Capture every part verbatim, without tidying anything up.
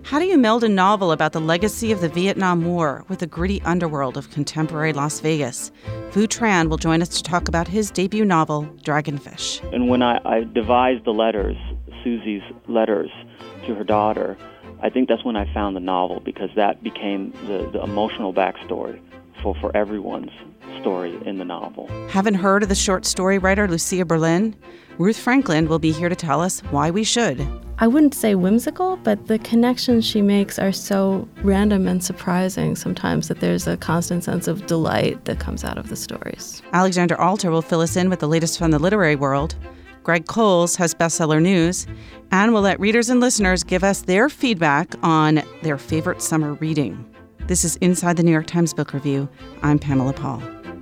How do you meld a novel about the legacy of the Vietnam War with the gritty underworld of contemporary Las Vegas? Vu Tran will join us to talk about his debut novel, Dragonfish. And when I, I devised the letters, Susie's letters to her daughter, I think that's when I found the novel, because that became the, the emotional backstory for, for everyone's story in the novel. Haven't heard of the short story writer Lucia Berlin? Ruth Franklin will be here to tell us why we should. I wouldn't say whimsical, but the connections she makes are so random and surprising sometimes that there's a constant sense of delight that comes out of the stories. Alexander Alter will fill us in with the latest from the literary world. Greg Coles has bestseller news, and we'll let readers and listeners give us their feedback on their favorite summer reading. This is Inside the New York Times Book Review. I'm Pamela Paul.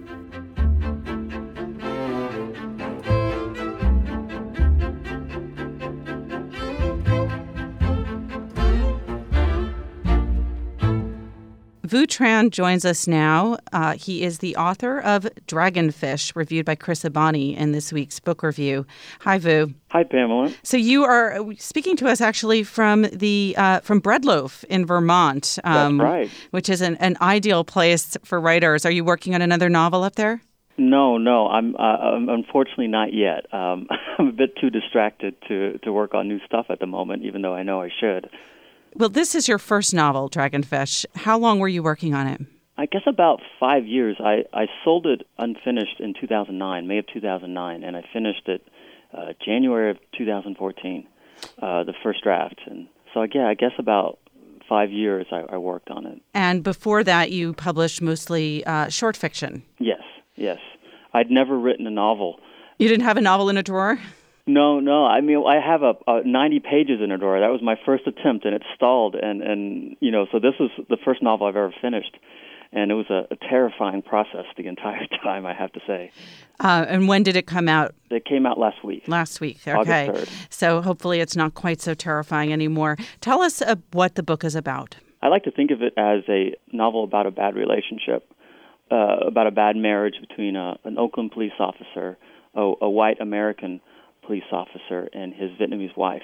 Vu Tran joins us now. Uh, he is the author of Dragonfish, reviewed by Chris Abani in this week's book review. Hi, Vu. Hi, Pamela. So you are speaking to us actually from the uh, from Breadloaf in Vermont. Um, That's right. Which is an, an ideal place for writers. Are you working on another novel up there? No, no. I'm, uh, I'm unfortunately not yet. Um, I'm a bit too distracted to, to work on new stuff at the moment, even though I know I should. Well, this is your first novel, Dragonfish. How long were you working on it? I guess about five years. I, I sold it unfinished in two thousand nine, May of two thousand nine, and I finished it uh, January of two thousand fourteen, uh, the first draft. And so, yeah, I guess about five years I, I worked on it. And before that, you published mostly uh, short fiction. Yes, yes. I'd never written a novel. You didn't have a novel in a drawer? No, no. I mean, I have a, a ninety pages in a drawer. That was my first attempt, and it stalled. And, and you know, so this was the first novel I've ever finished. And it was a, a terrifying process the entire time, I have to say. Uh, and when did it come out? It came out last week. Last week, okay. August third. So hopefully it's not quite so terrifying anymore. Tell us uh, what the book is about. I like to think of it as a novel about a bad relationship, uh, about a bad marriage between a, an Oakland police officer, a, a white American police officer, and his Vietnamese wife.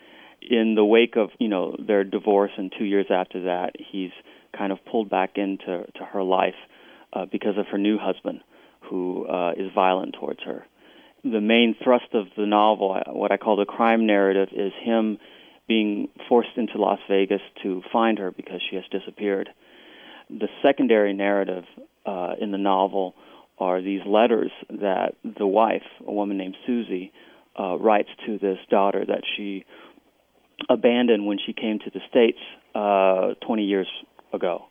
In the wake of, you know, their divorce, and two years after that, he's kind of pulled back into to her life uh, because of her new husband, who uh, is violent towards her. The main thrust of the novel, what I call the crime narrative, is him being forced into Las Vegas to find her because she has disappeared. The secondary narrative uh, in the novel are these letters that the wife, a woman named Susie, Uh, writes to this daughter that she abandoned when she came to the States uh, twenty years ago,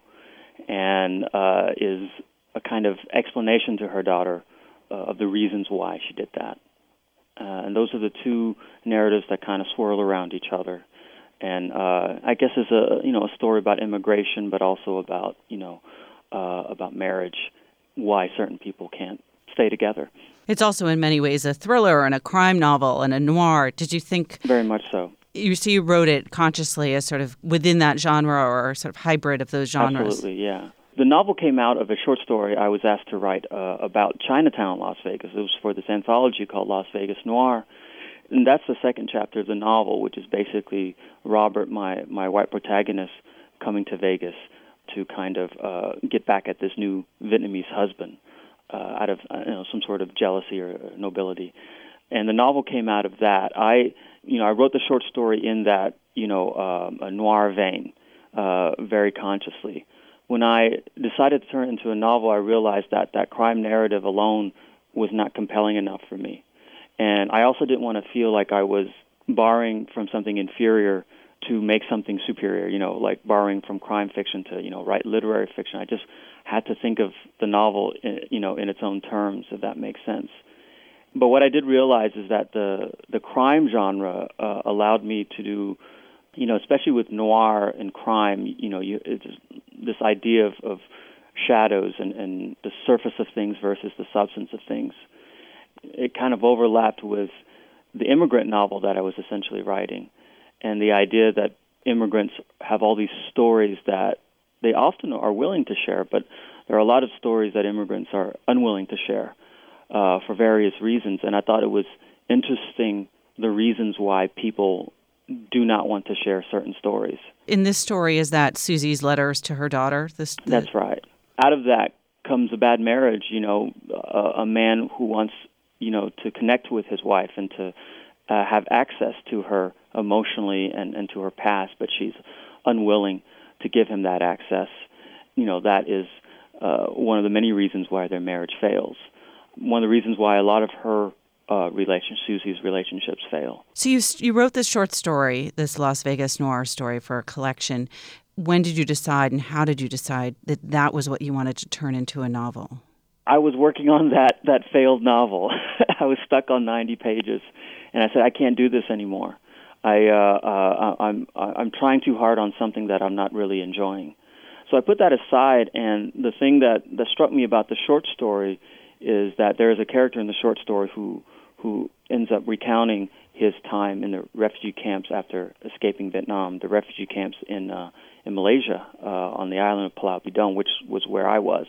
and uh, is a kind of explanation to her daughter uh, of the reasons why she did that. Uh, and those are the two narratives that kind of swirl around each other. And uh, I guess it's a you know a story about immigration, but also about you know uh, about marriage, why certain people can't stay together. It's also in many ways a thriller and a crime novel and a noir. Did you think... Very much so. You see, you wrote it consciously as sort of within that genre or sort of hybrid of those genres. Absolutely, yeah. The novel came out of a short story I was asked to write uh, about Chinatown, Las Vegas. It was for this anthology called Las Vegas Noir. And that's the second chapter of the novel, which is basically Robert, my, my white protagonist, coming to Vegas to kind of uh, get back at this new Vietnamese husband. Uh, out of uh, you know some sort of jealousy or nobility, and the novel came out of that. I you know I wrote the short story in that you know um, a noir vein, uh, very consciously. When I decided to turn it into a novel, I realized that that crime narrative alone was not compelling enough for me, and I also didn't want to feel like I was borrowing from something inferior to make something superior. You know, like borrowing from crime fiction to you know write literary fiction. I just had to think of the novel, you know, in its own terms, if that makes sense. But what I did realize is that the the crime genre uh, allowed me to do, you know, especially with noir and crime, you know, you, it's this idea of, of shadows and, and the surface of things versus the substance of things. It kind of overlapped with the immigrant novel that I was essentially writing, and the idea that immigrants have all these stories that they often are willing to share, but there are a lot of stories that immigrants are unwilling to share uh, for various reasons. And I thought it was interesting the reasons why people do not want to share certain stories. In this story, is that Susie's letters to her daughter? This, the... That's right. Out of that comes a bad marriage, you know, a, a man who wants, you know, to connect with his wife and to uh, have access to her emotionally and, and to her past, but she's unwilling to give him that access. You know, that is uh, one of the many reasons why their marriage fails. One of the reasons why a lot of her uh, relation, Susie's relationships fail. So you you wrote this short story, this Las Vegas noir story, for a collection. When did you decide, and how did you decide that that was what you wanted to turn into a novel? I was working on that, that failed novel. I was stuck on ninety pages, and I said, I can't do this anymore. I, uh, uh, I'm, I'm trying too hard on something that I'm not really enjoying. So I put that aside, and the thing that, that struck me about the short story is that there is a character in the short story who, who ends up recounting his time in the refugee camps after escaping Vietnam, the refugee camps in uh, in Malaysia, uh, on the island of Pulau Bidong, which was where I was.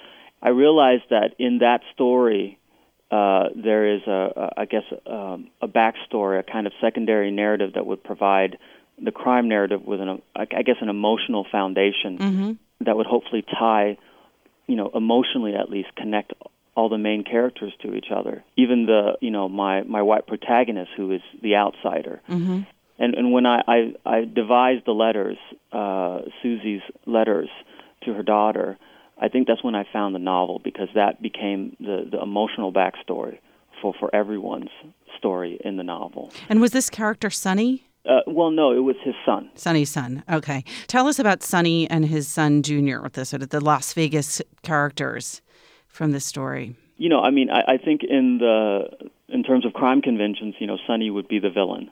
I realized that in that story, uh, there is, a, a, I guess, um, a backstory, a kind of secondary narrative that would provide the crime narrative with, an, I guess, an emotional foundation mm-hmm. that would hopefully tie, you know, emotionally at least, connect all the main characters to each other. Even the, you know, my, my white protagonist, who is the outsider. Mm-hmm. And and when I, I, I devised the letters, uh, Susie's letters to her daughter, I think that's when I found the novel, because that became the, the emotional backstory for, for everyone's story in the novel. And was this character Sonny? Uh, well, no, it was his son. Sonny's son. Okay. Tell us about Sonny and his son Junior, the sort of the Las Vegas characters from this story. You know, I mean, I, I think in the in terms of crime conventions, you know, Sonny would be the villain.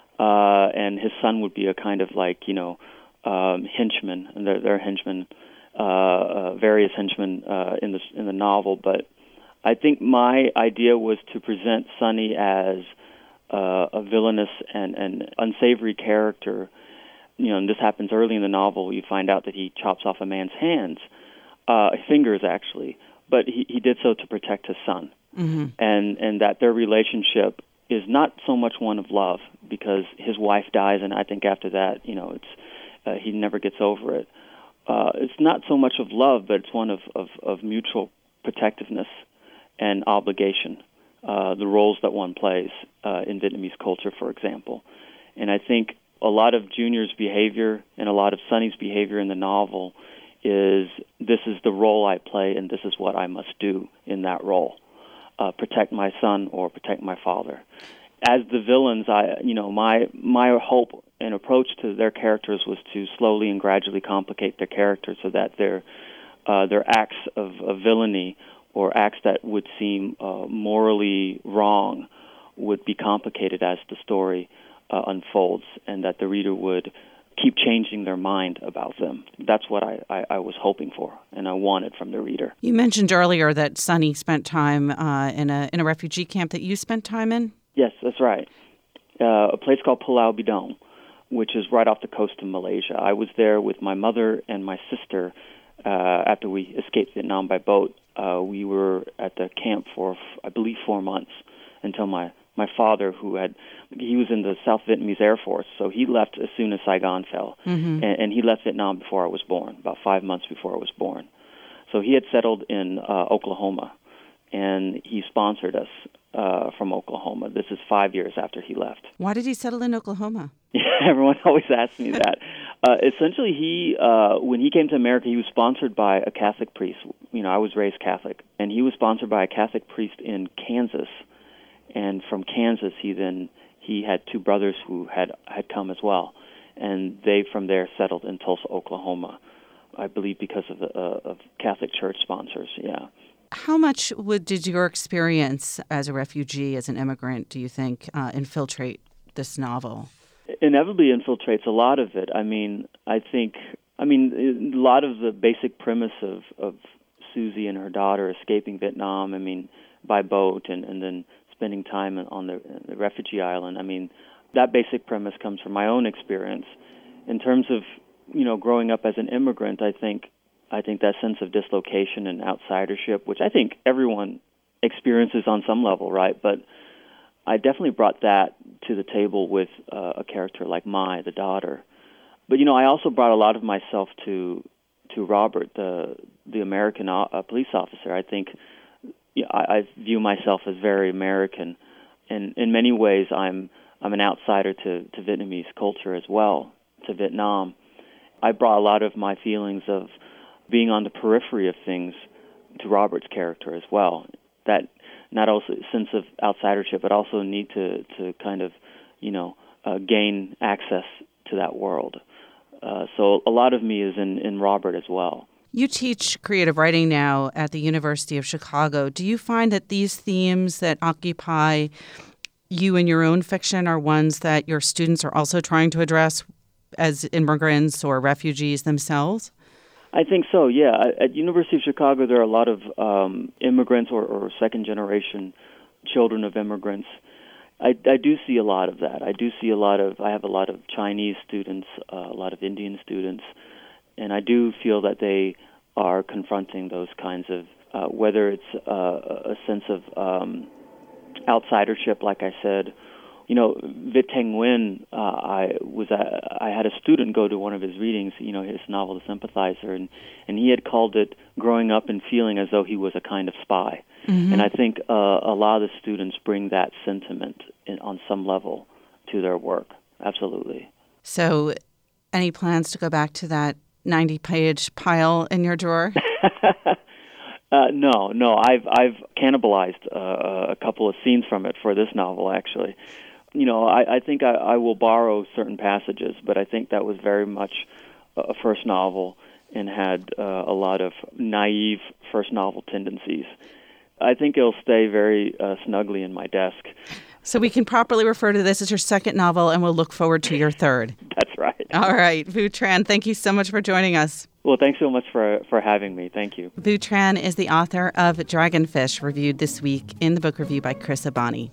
Uh, and his son would be a kind of like, you know, um, henchman, and they're, they're henchmen, uh, uh, various henchmen uh, in the in the novel. But I think my idea was to present Sonny as uh, a villainous and, and unsavory character. You know, and this happens early in the novel. You find out that he chops off a man's hands, uh, fingers actually, but he, he did so to protect his son, mm-hmm. and and that their relationship is not so much one of love, because his wife dies, and I think after that, you know, it's uh, he never gets over it. Uh, it's not so much of love, but it's one of, of, of mutual protectiveness and obligation, uh, the roles that one plays uh, in Vietnamese culture, for example. And I think a lot of Junior's behavior and a lot of Sonny's behavior in the novel is, this is the role I play, and this is what I must do in that role. Uh, protect my son or protect my father. As the villains, I, you know, my my hope and approach to their characters was to slowly and gradually complicate their characters so that their uh, their acts of, of villainy or acts that would seem uh, morally wrong would be complicated as the story uh, unfolds, and that the reader would keep changing their mind about them. That's what I, I, I was hoping for and I wanted from the reader. You mentioned earlier that Sonny spent time uh, in a in a refugee camp that you spent time in? Yes, that's right. Uh, a place called Pulau Bidong, which is right off the coast of Malaysia. I was there with my mother and my sister uh, after we escaped Vietnam by boat. Uh, we were at the camp for, I believe, four months until my My father, who had, he was in the South Vietnamese Air Force, so he left as soon as Saigon fell. Mm-hmm. And, and he left Vietnam before I was born, about five months before I was born. So he had settled in uh, Oklahoma, and he sponsored us uh, from Oklahoma. This is five years after he left. Why did he settle in Oklahoma? Everyone always asks me that. uh, essentially, he uh, when he came to America, he was sponsored by a Catholic priest. You know, I was raised Catholic, and he was sponsored by a Catholic priest in Kansas. And from Kansas, he then he had two brothers who had, had come as well, and they from there settled in Tulsa, Oklahoma, I believe because of the uh, of Catholic Church sponsors. Yeah. How much would did your experience as a refugee, as an immigrant, do you think, uh, infiltrate this novel? Inevitably infiltrates a lot of it. I mean, I think, I mean, a lot of the basic premise of, of Susie and her daughter escaping Vietnam, I mean, by boat and, and then spending time on the, the refugee island. I mean, that basic premise comes from my own experience. In terms of, you know, growing up as an immigrant, I think I think that sense of dislocation and outsidership, which I think everyone experiences on some level, right? But I definitely brought that to the table with uh, a character like Mai, the daughter. But, you know, I also brought a lot of myself to to Robert, the the American uh, police officer. I think you know, I, I view myself as very American, and in many ways I'm I'm an outsider to, to Vietnamese culture as well, to Vietnam. I brought a lot of my feelings of being on the periphery of things to Robert's character as well. That not also a sense of outsidership, but also a need to, to kind of, you know, uh, gain access to that world. Uh, so a lot of me is in, in Robert as well. You teach creative writing now at the University of Chicago. Do you find that these themes that occupy you in your own fiction are ones that your students are also trying to address as immigrants or refugees themselves? I think so, yeah. At University of Chicago, there are a lot of um, immigrants or, or second-generation children of immigrants. I, I do see a lot of that. I do see a lot of, I have a lot of Chinese students, uh, a lot of Indian students, and I do feel that they are confronting those kinds of, uh, whether it's uh, a sense of um, outsidership, like I said. You know, Viet Thanh Nguyen, uh, I was uh, I had a student go to one of his readings, you know, his novel, The Sympathizer, and, and he had called it Growing Up and Feeling as Though He Was a Kind of Spy. Mm-hmm. And I think uh, a lot of the students bring that sentiment in, on some level to their work. Absolutely. So any plans to go back to that ninety-page pile in your drawer? Uh, no, no. I've I've cannibalized uh, a couple of scenes from it for this novel, actually. You know, I, I think I, I will borrow certain passages, but I think that was very much a first novel and had uh, a lot of naive first novel tendencies. I think it'll stay very uh, snugly in my desk. So we can properly refer to this as your second novel, and we'll look forward to your third. That's right. All right. Vu Tran, thank you so much for joining us. Well, thanks so much for for having me. Thank you. Vu Tran is the author of Dragonfish, reviewed this week in the book review by Chris Abani.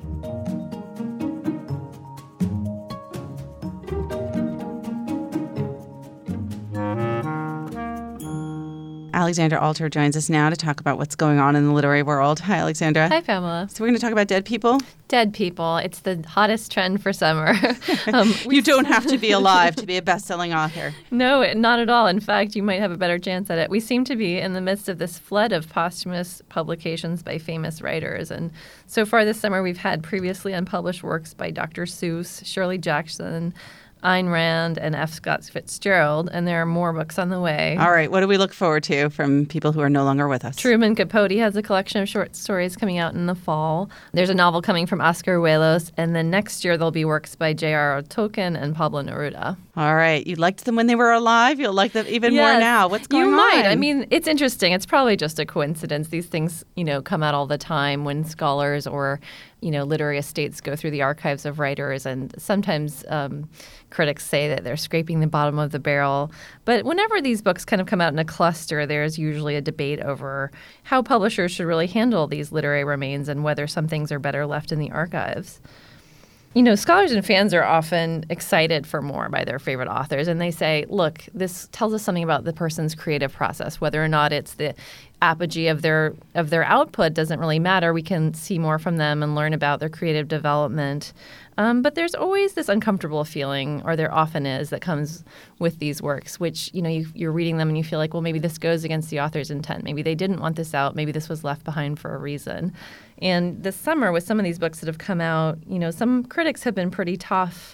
Alexandra Alter joins us now to talk about what's going on in the literary world. Hi, Alexandra. Hi, Pamela. So we're going to talk about dead people? Dead people. It's the hottest trend for summer. um, you don't have to be alive to be a best-selling author. No, not at all. In fact, you might have a better chance at it. We seem to be in the midst of this flood of posthumous publications by famous writers. And so far this summer, we've had previously unpublished works by Doctor Seuss, Shirley Jackson, Ayn Rand, and F. Scott Fitzgerald, and there are more books on the way. All right. What do we look forward to from people who are no longer with us? Truman Capote has a collection of short stories coming out in the fall. There's a novel coming from Oscar Uelos, and then next year there'll be works by J R R. Tolkien and Pablo Neruda. All right. You liked them when they were alive. You'll like them even yes, more now. What's going you on? You might. I mean, it's interesting. It's probably just a coincidence. These things, you know, come out all the time when scholars or, you know, literary estates go through the archives of writers, and sometimes um, critics say that they're scraping the bottom of the barrel. But whenever these books kind of come out in a cluster, there's usually a debate over how publishers should really handle these literary remains and whether some things are better left in the archives. You know, scholars and fans are often excited for more by their favorite authors, and they say, look, this tells us something about the person's creative process. Whether or not it's the apogee of their of their output doesn't really matter. We can see more from them and learn about their creative development. Um, but there's always this uncomfortable feeling, or there often is, that comes with these works, which, you know, you, you're reading them and you feel like, well, maybe this goes against the author's intent. Maybe they didn't want this out. Maybe this was left behind for a reason. And this summer, with some of these books that have come out, you know, some critics have been pretty tough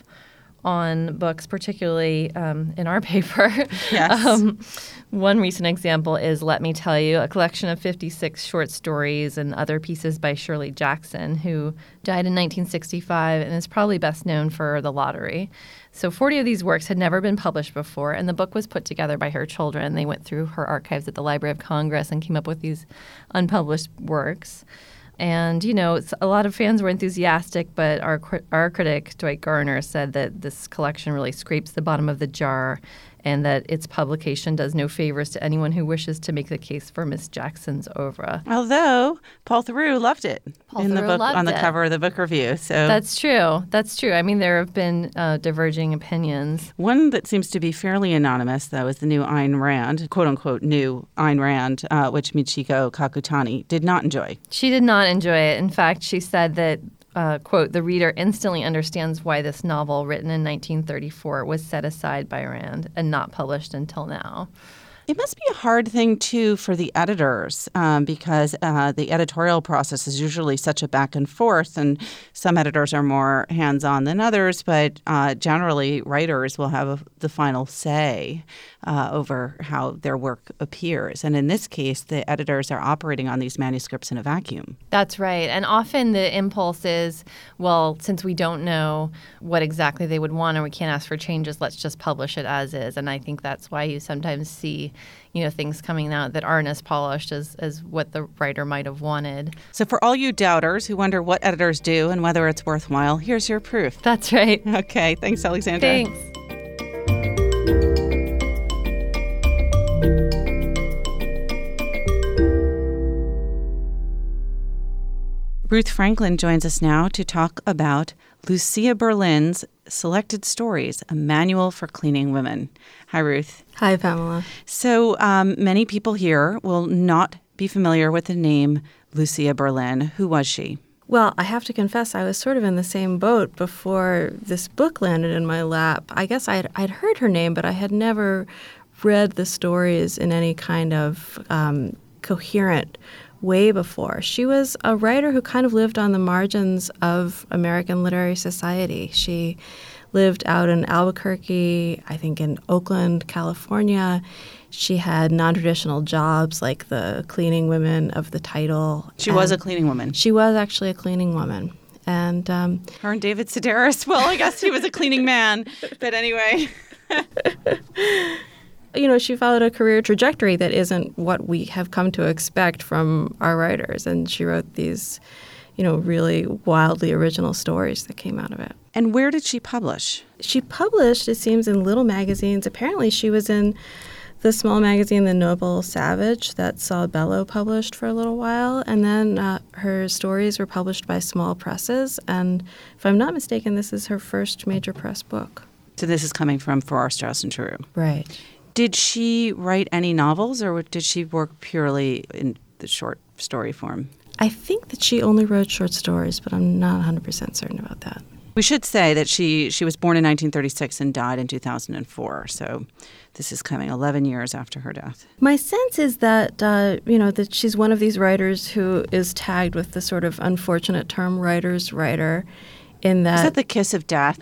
on books, particularly um, in our paper. Yes. um, one recent example is Let Me Tell You, a collection of fifty-six short stories and other pieces by Shirley Jackson, who died in nineteen sixty-five and is probably best known for The Lottery. So forty of these works had never been published before, and the book was put together by her children. They went through her archives at the Library of Congress and came up with these unpublished works. And, you know, a lot of fans were enthusiastic, but our our critic, Dwight Garner, said that this collection really scrapes the bottom of the jar and that its publication does no favors to anyone who wishes to make the case for Miss Jackson's oeuvre. Although Paul Theroux loved it Paul in the Theroux book loved on the it. cover of the book review. So That's true. That's true. I mean, there have been uh, diverging opinions. One that seems to be fairly anonymous, though, is the new Ayn Rand, quote-unquote new Ayn Rand, uh, which Michiko Kakutani did not enjoy. She did not enjoy it. In fact, she said that uh, quote, the reader instantly understands why this novel, written in nineteen thirty-four, was set aside by Rand and not published until now. It must be a hard thing, too, for the editors um, because uh, the editorial process is usually such a back and forth, and some editors are more hands-on than others, but uh, generally writers will have a, the final say uh, over how their work appears. And in this case, the editors are operating on these manuscripts in a vacuum. That's right. And often the impulse is, well, since we don't know what exactly they would want and we can't ask for changes, let's just publish it as is. And I think that's why you sometimes see you know, things coming out that aren't as polished as, as what the writer might have wanted. So for all you doubters who wonder what editors do and whether it's worthwhile, here's your proof. That's right. Okay. Thanks, Alexandra. Thanks. Ruth Franklin joins us now to talk about Lucia Berlin's Selected Stories, a manual for cleaning women. Hi, Ruth. Hi, Pamela. So um, many people here will not be familiar with the name Lucia Berlin. Who was she? Well, I have to confess, I was sort of in the same boat before this book landed in my lap. I guess I'd, I'd heard her name, but I had never read the stories in any kind of um, coherent way before. She was a writer who kind of lived on the margins of American literary society. She lived out in Albuquerque, I think in Oakland, California. She had non-traditional jobs like the cleaning women of the title. She was a cleaning woman. She was actually a cleaning woman. And um, her and David Sedaris, well, I guess he was a cleaning man. But anyway. You know, she followed a career trajectory that isn't what we have come to expect from our writers. And she wrote these, you know, really wildly original stories that came out of it. And where did she publish? She published, it seems, in little magazines. Apparently she was in the small magazine, The Noble Savage, that Saul Bellow published for a little while. And then uh, her stories were published by small presses. And if I'm not mistaken, this is her first major press book. So this is coming from Farrar, Straus and Giroux. Right. Did she write any novels, or did she work purely in the short story form? I think that she only wrote short stories, but I'm not one hundred percent certain about that. We should say that she, she was born in nineteen thirty-six and died in two thousand four, so this is coming eleven years after her death. My sense is that, uh, you know, that she's one of these writers who is tagged with the sort of unfortunate term writer's writer. In that, is that the kiss of death?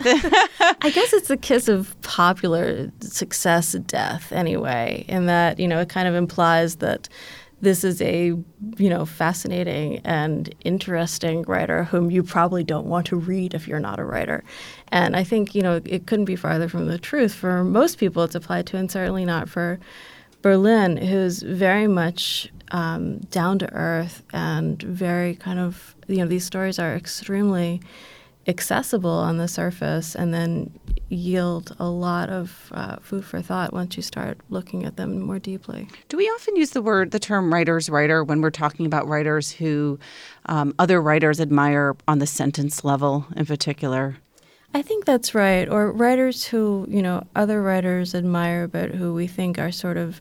I guess it's the kiss of popular success death anyway, in that, you know, it kind of implies that this is a, you know, fascinating and interesting writer whom you probably don't want to read if you're not a writer. And I think, you know, it couldn't be farther from the truth. For most people it's applied to, and certainly not for Berlin, who's very much um, down to earth and very kind of, you know, these stories are extremely accessible on the surface and then yield a lot of uh, food for thought once you start looking at them more deeply. Do we often use the word, the term writer's writer when we're talking about writers who um, other writers admire on the sentence level in particular? I think that's right. Or writers who, you know, other writers admire but who we think are sort of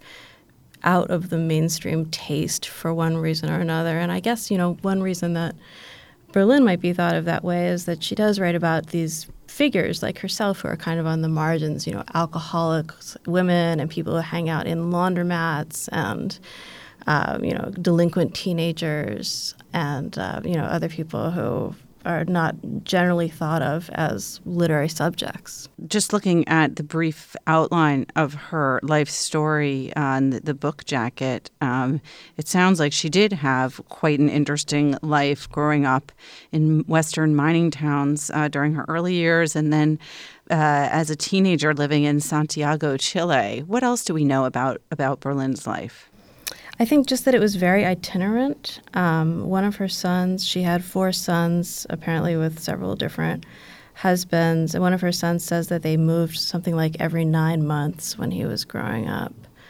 out of the mainstream taste for one reason or another. And I guess, you know, one reason that Berlin might be thought of that way is that she does write about these figures like herself who are kind of on the margins, you know, alcoholics, women, and people who hang out in laundromats, and, um, you know, delinquent teenagers, and, uh, you know, other people who are not generally thought of as literary subjects. Just looking at the brief outline of her life story on the, the book jacket, um, it sounds like she did have quite an interesting life growing up in western mining towns uh, during her early years, and then uh, as a teenager living in Santiago, Chile. What else do we know about, about Berlin's life? I think just that it was very itinerant. Um, one of her sons, she had four sons, apparently with several different husbands. And one of her sons says that they moved something like every nine months when he was growing up.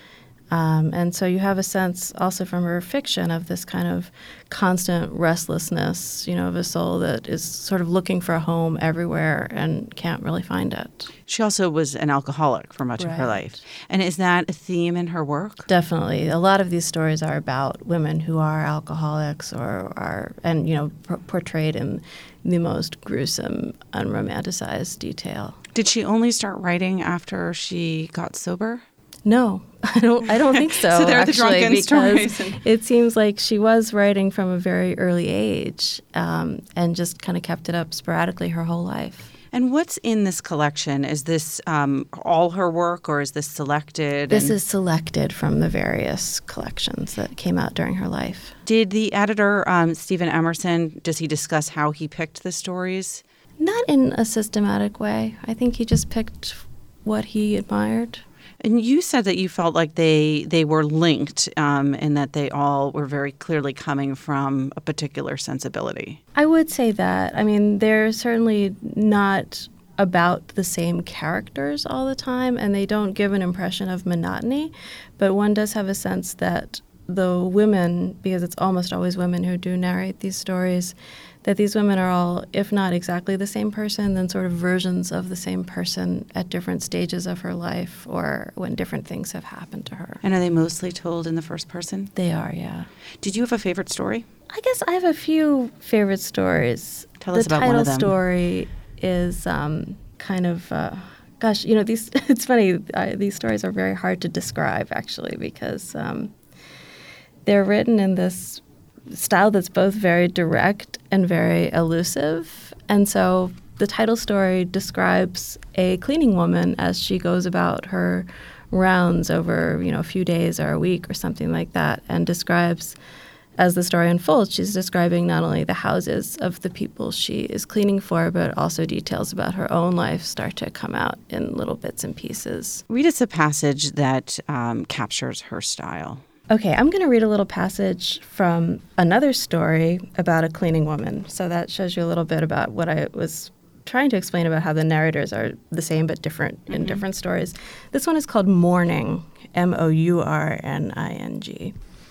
Um, and so you have a sense also from her fiction of this kind of constant restlessness, you know, of a soul that is sort of looking for a home everywhere and can't really find it. She also was an alcoholic for much right. of her life. And is that a theme in her work? Definitely. A lot of these stories are about women who are alcoholics or are, and, you know, p- portrayed in the most gruesome, unromanticized detail. Did she only start writing after she got sober? No, I don't. I don't think so. So they're actually, the drunken stories. It seems like she was writing from a very early age, um, and just kind of kept it up sporadically her whole life. And what's in this collection? Is this um, all her work, or is this selected? This and... is selected from the various collections that came out during her life. Did the editor, um, Stephen Emerson, does he discuss how he picked the stories? Not in a systematic way. I think he just picked what he admired. And you said that you felt like they they were linked um, and that they all were very clearly coming from a particular sensibility. I would say that. I mean, they're certainly not about the same characters all the time, and they don't give an impression of monotony, but one does have a sense that the women, because it's almost always women who do narrate these stories, that these women are all, if not exactly the same person, then sort of versions of the same person at different stages of her life or when different things have happened to her. And are they mostly told in the first person? They are, yeah. Did you have a favorite story? I guess I have a few favorite stories. Tell us about one of them. The title story is um, kind of, uh, gosh, you know, these. It's funny, uh, these stories are very hard to describe, actually, because um, they're written in this style that's both very direct and very elusive. And so the title story describes a cleaning woman as she goes about her rounds over, you know, a few days or a week or something like that, and describes, as the story unfolds, she's describing not only the houses of the people she is cleaning for, but also details about her own life start to come out in little bits and pieces. Read us a passage that um, captures her style. Okay, I'm going to read a little passage from another story about a cleaning woman. So that shows you a little bit about what I was trying to explain about how the narrators are the same but different mm-hmm. in different stories. This one is called Mourning, M O U R N I N G.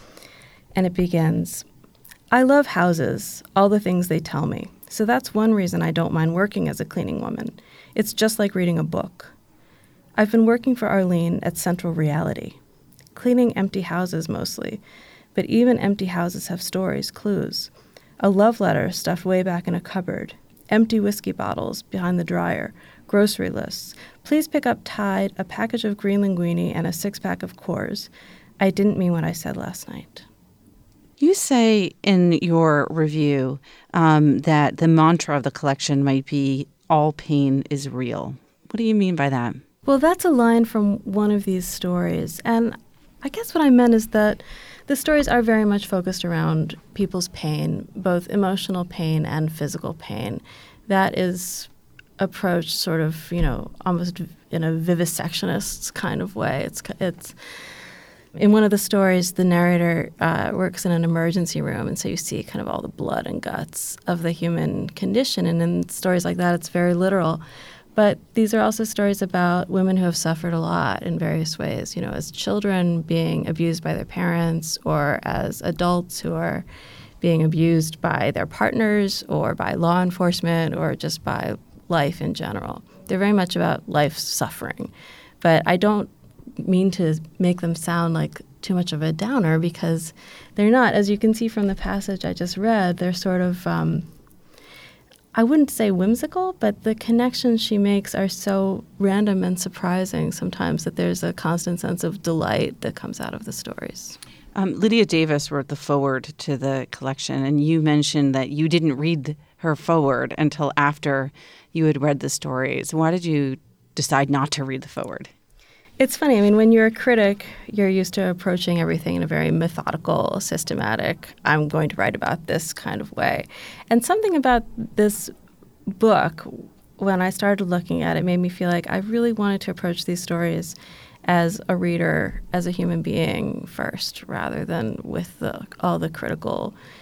And it begins, I love houses, all the things they tell me. So that's one reason I don't mind working as a cleaning woman. It's just like reading a book. I've been working for Arlene at Central Reality, cleaning empty houses mostly, but even empty houses have stories, clues. A love letter stuffed way back in a cupboard, empty whiskey bottles behind the dryer, grocery lists. Please pick up Tide, a package of Green Linguine, and a six-pack of Coors. I didn't mean what I said last night. You say in your review um, that the mantra of the collection might be, all pain is real. What do you mean by that? Well, that's a line from one of these stories, and I guess what I meant is that the stories are very much focused around people's pain, both emotional pain and physical pain. That is approached sort of, you know, almost in a vivisectionist kind of way. It's it's in one of the stories, the narrator uh, works in an emergency room, and so you see kind of all the blood and guts of the human condition. And in stories like that, it's very literal. But these are also stories about women who have suffered a lot in various ways, you know, as children being abused by their parents, or as adults who are being abused by their partners or by law enforcement or just by life in general. They're very much about life suffering. But I don't mean to make them sound like too much of a downer, because they're not. As you can see from the passage I just read, they're sort of um, I wouldn't say whimsical, but the connections she makes are so random and surprising sometimes that there's a constant sense of delight that comes out of the stories. Um, Lydia Davis wrote the foreword to the collection, and you mentioned that you didn't read her foreword until after you had read the stories. Why did you decide not to read the foreword? It's funny. I mean, when you're a critic, you're used to approaching everything in a very methodical, systematic, I'm going to write about this kind of way. And something about this book, when I started looking at it, made me feel like I really wanted to approach these stories as a reader, as a human being first, rather than with the, all the critical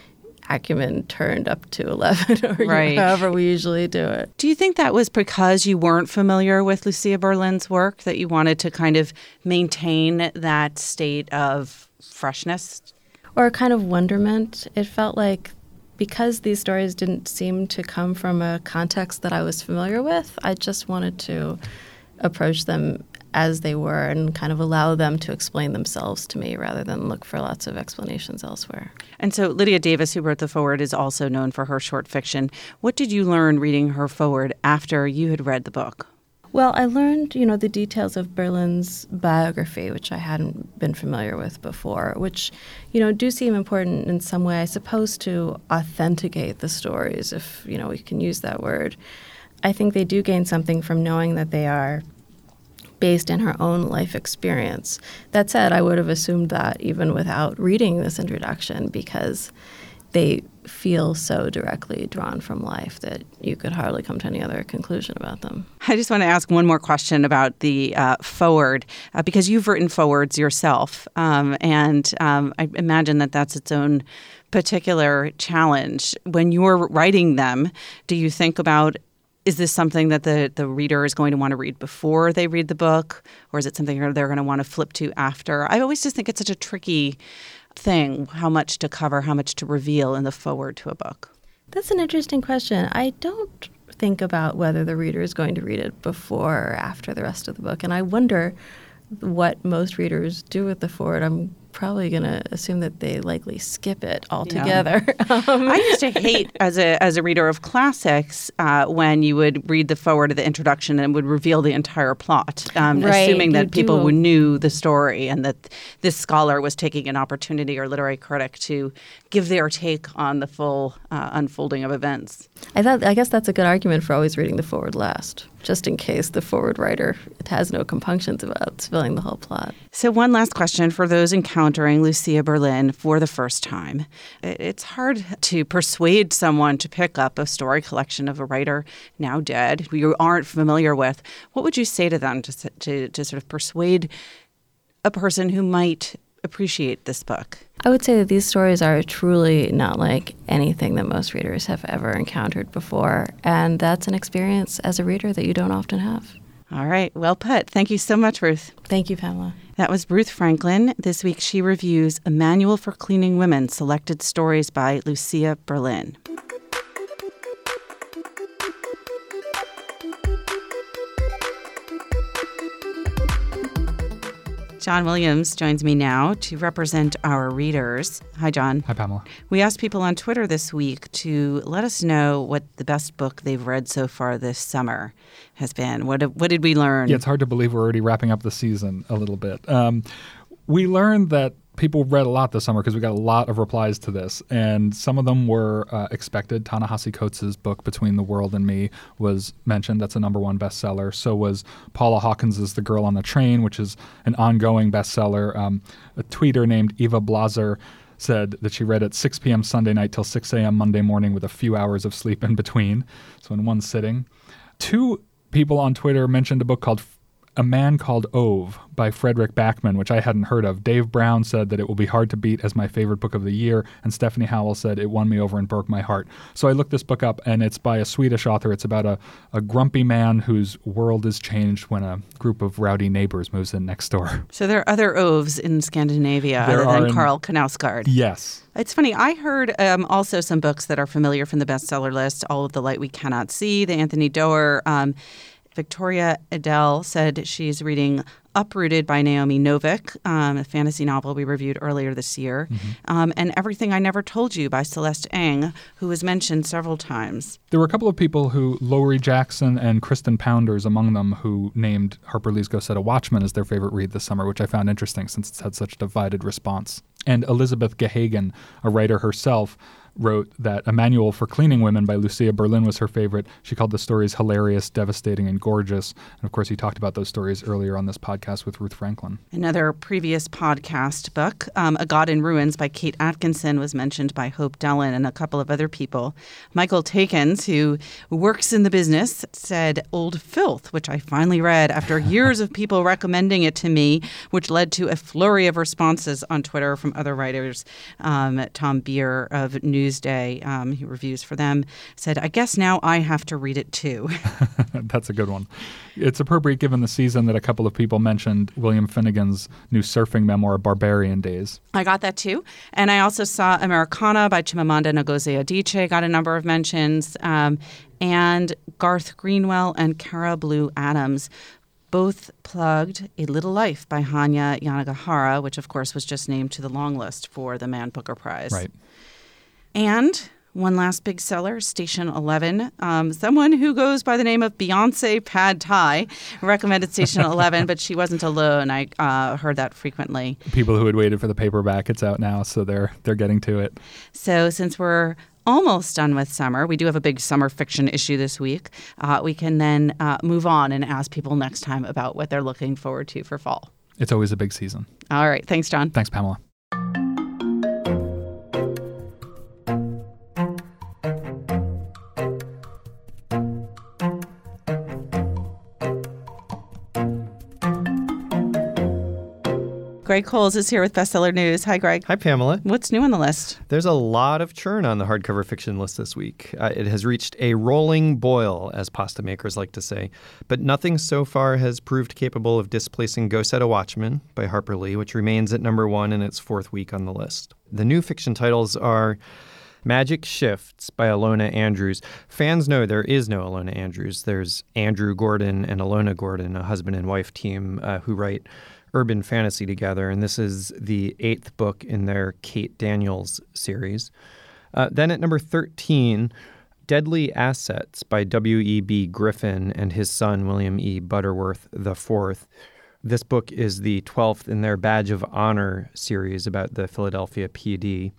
acumen turned up to eleven or Right. however we usually do it. Do you think that was because you weren't familiar with Lucia Berlin's work, that you wanted to kind of maintain that state of freshness? Or a kind of wonderment. It felt like because these stories didn't seem to come from a context that I was familiar with, I just wanted to approach them as they were and kind of allow them to explain themselves to me rather than look for lots of explanations elsewhere. And so Lydia Davis, who wrote the foreword, is also known for her short fiction. What did you learn reading her foreword after you had read the book? Well, I learned, you know, the details of Berlin's biography, which I hadn't been familiar with before, which, you know, do seem important in some way, I suppose, to authenticate the stories, if, you know, we can use that word. I think they do gain something from knowing that they are based in her own life experience. That said, I would have assumed that even without reading this introduction, because they feel so directly drawn from life that you could hardly come to any other conclusion about them. I just want to ask one more question about the uh, foreword, uh, because you've written forewords yourself, um, and um, I imagine that that's its own particular challenge. When you're writing them, do you think about, is this something that the, the reader is going to want to read before they read the book, or is it something they're going to want to flip to after? I always just think it's such a tricky thing, how much to cover, how much to reveal in the foreword to a book. That's an interesting question. I don't think about whether the reader is going to read it before or after the rest of the book, and I wonder what most readers do with the foreword. I'm probably going to assume that they likely skip it altogether. Yeah. um, I used to hate, as a as a reader of classics, uh, when you would read the foreword of the introduction and would reveal the entire plot, um, right, assuming that people do. would knew the story and that this scholar was taking an opportunity, or literary critic, to give their take on the full uh, unfolding of events. I thought, I guess that's a good argument for always reading the foreword last, just in case the foreword writer has no compunctions about spilling the whole plot. So one last question for those encountering Lucia Berlin for the first time. It's hard to persuade someone to pick up a story collection of a writer now dead who you aren't familiar with. What would you say to them to, to, to sort of persuade a person who might appreciate this book? I would say that these stories are truly not like anything that most readers have ever encountered before, and that's an experience as a reader that you don't often have. All right. Well put. Thank you so much, Ruth. Thank you, Pamela. That was Ruth Franklin. This week she reviews A Manual for Cleaning Women, Selected Stories by Lucia Berlin. John Williams joins me now to represent our readers. Hi, John. Hi, Pamela. We asked people on Twitter this week to let us know what the best book they've read so far this summer has been. What what did we learn? Yeah, it's hard to believe we're already wrapping up the season a little bit. Um, we learned that people read a lot this summer because we got a lot of replies to this, and some of them were uh, expected. Ta-Nehisi Coates' book Between the World and Me was mentioned. That's a number one bestseller. So was Paula Hawkins' The Girl on the Train, which is an ongoing bestseller. Um, a tweeter named Eva Blazer said that she read at six p.m. Sunday night till six a.m. Monday morning with a few hours of sleep in between, so in one sitting. Two people on Twitter mentioned a book called A Man Called Ove by Frederick Backman, which I hadn't heard of. Dave Brown said that it will be hard to beat as my favorite book of the year, and Stephanie Howell said it won me over and broke my heart. So I looked this book up, and it's by a Swedish author. It's about a, a grumpy man whose world is changed when a group of rowdy neighbors moves in next door. So there are other Oves in Scandinavia There other than in, Karl Knausgaard. Yes. It's funny. I heard um, also some books that are familiar from the bestseller list, All of the Light We Cannot See, the Anthony Doerr. Um, Victoria Adele said she's reading Uprooted by Naomi Novik, um, a fantasy novel we reviewed earlier this year, mm-hmm. um, and Everything I Never Told You by Celeste Ng, who was mentioned several times. There were a couple of people who, Lowry Jackson and Kristen Pounders among them, who named Harper Lee's Go Set a Watchman as their favorite read this summer, which I found interesting since it's had such a divided response. And Elizabeth Gehagen, a writer herself, wrote that A Manual for Cleaning Women by Lucia Berlin was her favorite. She called the stories hilarious, devastating, and gorgeous. And of course, he talked about those stories earlier on this podcast with Ruth Franklin. Another previous podcast book, um, A God in Ruins by Kate Atkinson, was mentioned by Hope Dellen and a couple of other people. Michael Takens, who works in the business, said Old Filth, which I finally read after years of people recommending it to me, which led to a flurry of responses on Twitter from other writers. Um, Tom Beer of New Newsday, um, he reviews for them, said, I guess now I have to read it too. That's a good one. It's appropriate given the season that a couple of people mentioned William Finnegan's new surfing memoir, Barbarian Days. I got that too. And I also saw Americana by Chimamanda Ngozi Adichie got a number of mentions. Um, and Garth Greenwell and Cara Blue Adams both plugged A Little Life by Hanya Yanagihara, which of course was just named to the long list for the Man Booker Prize. Right. And one last big seller, Station eleven. Um, someone who goes by the name of Beyonce Pad Thai recommended Station eleven, but she wasn't alone. I uh, heard that frequently. People who had waited for the paperback, it's out now, so they're they're getting to it. So since we're almost done with summer, we do have a big summer fiction issue this week. Uh, we can then uh, move on and ask people next time about what they're looking forward to for fall. It's always a big season. All right. Thanks, John. Thanks, Pamela. Greg Coles is here with Bestseller News. Hi, Greg. Hi, Pamela. What's new on the list? There's a lot of churn on the hardcover fiction list this week. Uh, it has reached a rolling boil, as pasta makers like to say. But nothing so far has proved capable of displacing Go Set a Watchman by Harper Lee, which remains at number one in its fourth week on the list. The new fiction titles are Magic Shifts by Alona Andrews. Fans know there is no Alona Andrews. There's Andrew Gordon and Alona Gordon, a husband and wife team uh, who write urban fantasy together, and this is the eighth book in their Kate Daniels series. Uh, then at number thirteen, Deadly Assets by W E B Griffin and his son William E. Butterworth the fourth. This book is the twelfth in their Badge of Honor series about the Philadelphia P D.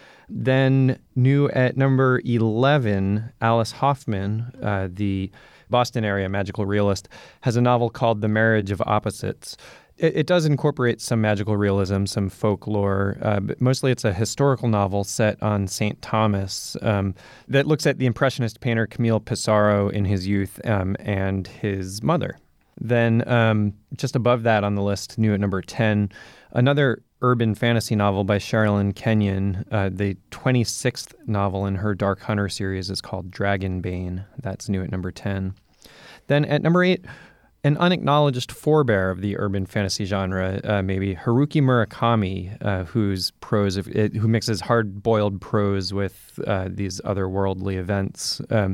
Then new at number eleven, Alice Hoffman, uh, the Boston area magical realist, has a novel called The Marriage of Opposites. It, it does incorporate some magical realism, some folklore, uh, but mostly it's a historical novel set on Saint Thomas um, that looks at the Impressionist painter Camille Pissarro in his youth um, and his mother. Then um, just above that on the list, new at number ten, another urban fantasy novel by Sherilyn Kenyon. Uh, the twenty-sixth novel in her Dark Hunter series is called Dragonbane. That's new at number ten. Then at number eight, an unacknowledged forebear of the urban fantasy genre, uh, maybe Haruki Murakami, uh, whose prose, uh, who mixes hard-boiled prose with uh, these otherworldly events, um,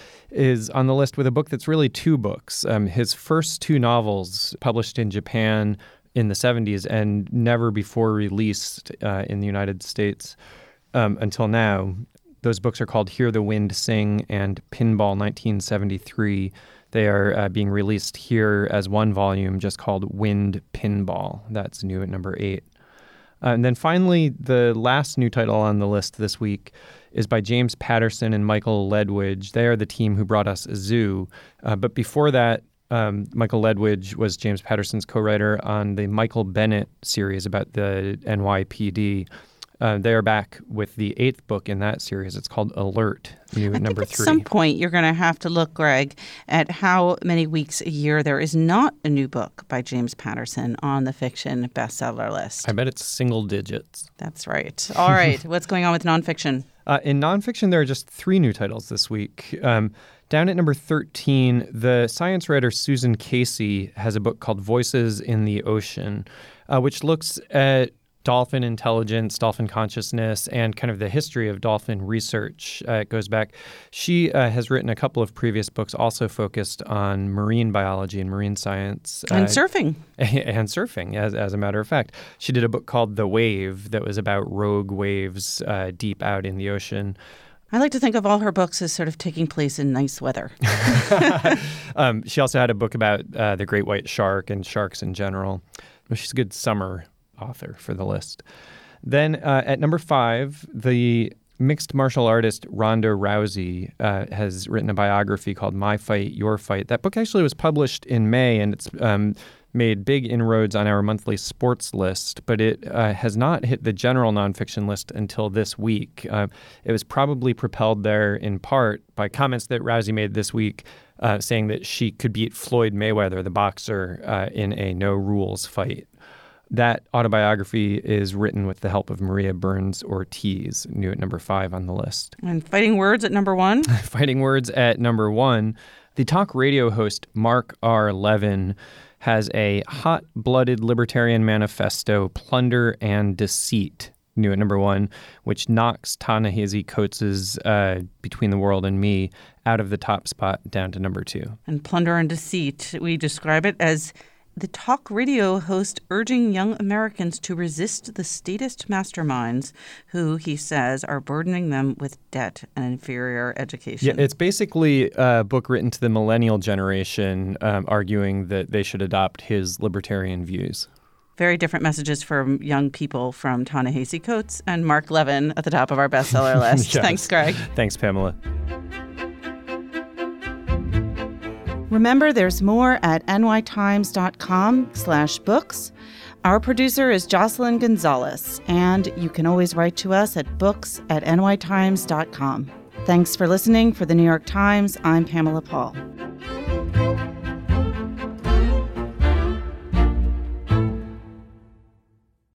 is on the list with a book that's really two books. Um, his first two novels, published in Japan in the seventies and never before released uh, in the United States um, until now. Those books are called Hear the Wind Sing and Pinball nineteen seventy-three. They are uh, being released here as one volume just called Wind Pinball. That's new at number eight. Uh, and then finally, the last new title on the list this week is by James Patterson and Michael Ledwidge. They are the team who brought us Zoo. Uh, but before that, um, Michael Ledwidge was James Patterson's co-writer on the Michael Bennett series about the N Y P D. Uh, they are back with the eighth book in that series. It's called Alert, new at number at three. At some point, you're going to have to look, Greg, at how many weeks a year there is not a new book by James Patterson on the fiction bestseller list. I bet it's single digits. That's right. All right. What's going on with nonfiction? Uh, in nonfiction, there are just three new titles this week. Um, down at number thirteen, the science writer Susan Casey has a book called Voices in the Ocean, uh, which looks at dolphin intelligence, dolphin consciousness, and kind of the history of dolphin research. Uh, it goes back. She uh, has written a couple of previous books also focused on marine biology and marine science. And uh, surfing. And surfing, as, as a matter of fact. She did a book called The Wave that was about rogue waves uh, deep out in the ocean. I like to think of all her books as sort of taking place in nice weather. um, she also had a book about uh, the great white shark and sharks in general. Well, she's a good summer author for the list. Then uh, at number five, the mixed martial artist Ronda Rousey uh, has written a biography called My Fight, Your Fight. That book actually was published in May, and it's um, made big inroads on our monthly sports list, but it uh, has not hit the general nonfiction list until this week. Uh, it was probably propelled there in part by comments that Rousey made this week uh, saying that she could beat Floyd Mayweather, the boxer, uh, in a no-rules fight. That autobiography is written with the help of Maria Burns Ortiz, new at number five on the list. And Fighting Words at number one? Fighting Words at number one. The talk radio host Mark R. Levin has a hot-blooded libertarian manifesto, Plunder and Deceit, new at number one, which knocks Ta-Nehisi Coates' uh, Between the World and Me out of the top spot down to number two. And Plunder and Deceit, we describe it as the talk radio host urging young Americans to resist the statist masterminds who, he says, are burdening them with debt and inferior education. Yeah, it's basically a book written to the millennial generation, um, arguing that they should adopt his libertarian views. Very different messages from young people from Ta-Nehisi Coates and Mark Levin at the top of our bestseller list. Yes. Thanks, Greg. Thanks, Pamela. Remember, there's more at nytimes.com slash books. Our producer is Jocelyn Gonzalez, and you can always write to us at books at nytimes dot com. Thanks for listening. For the New York Times, I'm Pamela Paul.